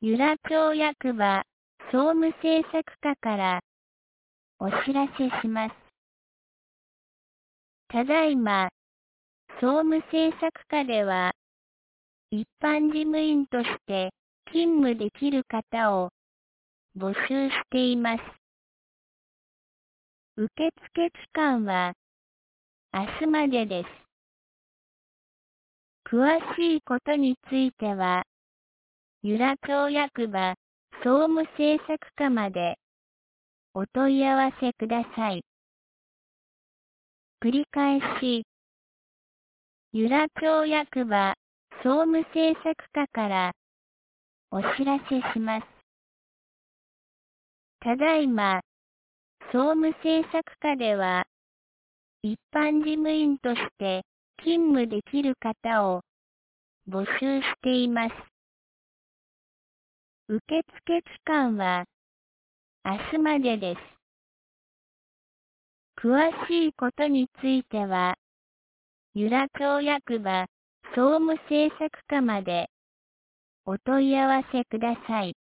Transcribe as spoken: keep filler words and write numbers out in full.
由良町役場総務政策課からお知らせします。ただいま、総務政策課では、一般事務員として勤務できる方を募集しています。受付期間は明日までです。詳しいことについては、由良町役場総務政策課までお問い合わせください。繰り返し、由良町役場総務政策課からお知らせします。ただいま、総務政策課では、一般事務員として勤務できる方を募集しています。受付期間は明日までです。詳しいことについては、由良町役場総務政策課までお問い合わせください。